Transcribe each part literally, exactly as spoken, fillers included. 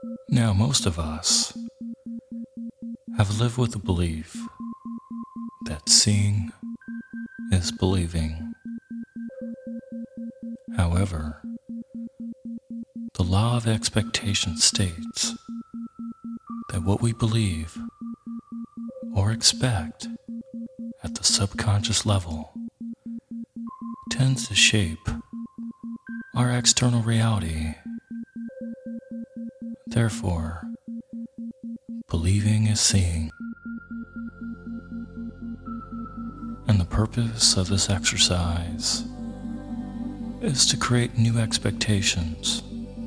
Now, most of us have lived with the belief that seeing is believing. However, the law of expectation states that what we believe or expect at the subconscious level tends to shape our external reality. Therefore, believing is seeing. And the purpose of this exercise is to create new expectations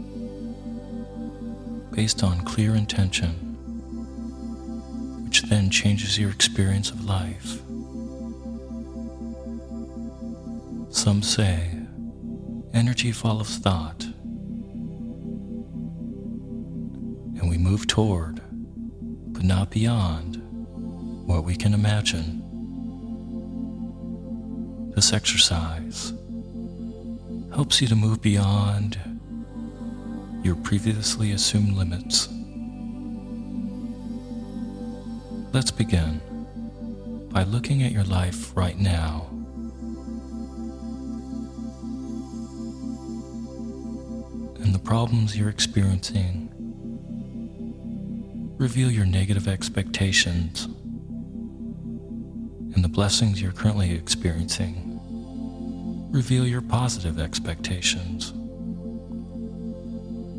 based on clear intention, which then changes your experience of life. Some say energy follows thought, and we move toward, but not beyond, what we can imagine. This exercise helps you to move beyond your previously assumed limits. Let's begin by looking at your life right now. And the problems you're experiencing. Reveal your negative expectations and the blessings you're currently experiencing. Reveal your positive expectations.